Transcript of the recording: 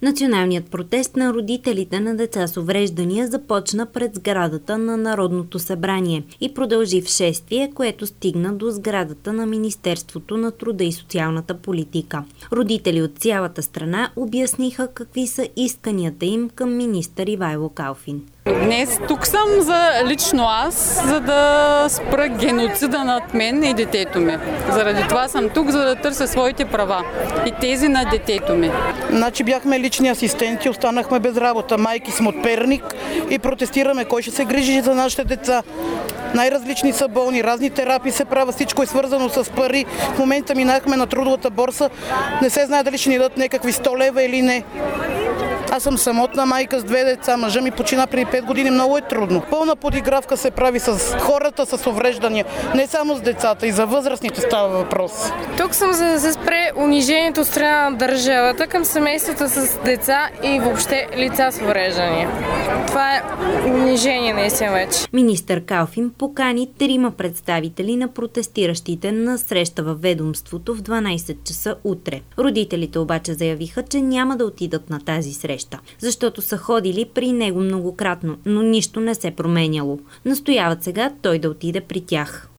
Националният протест на родителите на деца с увреждания започна пред сградата на Народното събрание и продължи в шествие, което стигна до сградата на Министерството на труда и социалната политика. Родители от цялата страна обясниха какви са исканията им към министър Ивайло Калфин. Днес тук съм лично аз, за да спра геноцида над мен и детето ми. Заради това съм тук, за да търся своите права и тези на детето ми. Значи бяхме лични асистенти, останахме без работа. Майки сме от Перник и протестираме кой ще се грижи за нашите деца. Най-различни са болни, разни терапии се правят, всичко е свързано с пари. В момента минахме на трудовата борса, не се знае дали ще ни дадат някакви 100 лева или не. Аз съм самотна майка с 2 деца, мъжа ми почина преди 5 години, много е трудно. Пълна подигравка се прави с хората с увреждания, не само с децата, и за възрастните става въпрос. Тук съм за да се спре унижението от страна на държавата към семействата с деца и въобще лица с увреждания. Това е унижение наистина вече. Министър Калфин покани 3 представители на протестиращите на среща във ведомството в 12 часа утре. Родителите обаче заявиха, че няма да отидат на тази среща, защото са ходили при него многократно, но нищо не се променяло. Настояват сега той да отиде при тях.